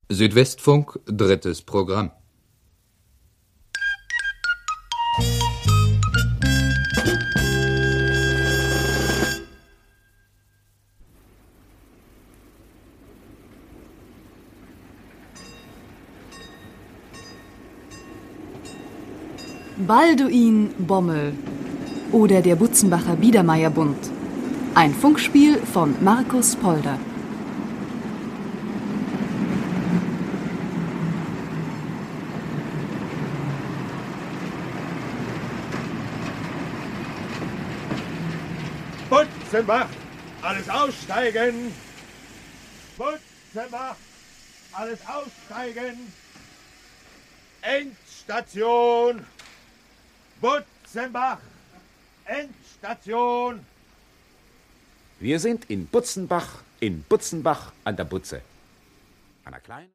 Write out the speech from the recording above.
Südwestfunk, drittes Programm. Balduin Bommel oder der Butzenbacher Biedermeierbund. Ein Funkspiel von Markus Polder. Butzenbach, alles aussteigen! Butzenbach, alles aussteigen! Endstation! Butzenbach, Endstation! Wir sind in Butzenbach an der Butze. Einer kleinen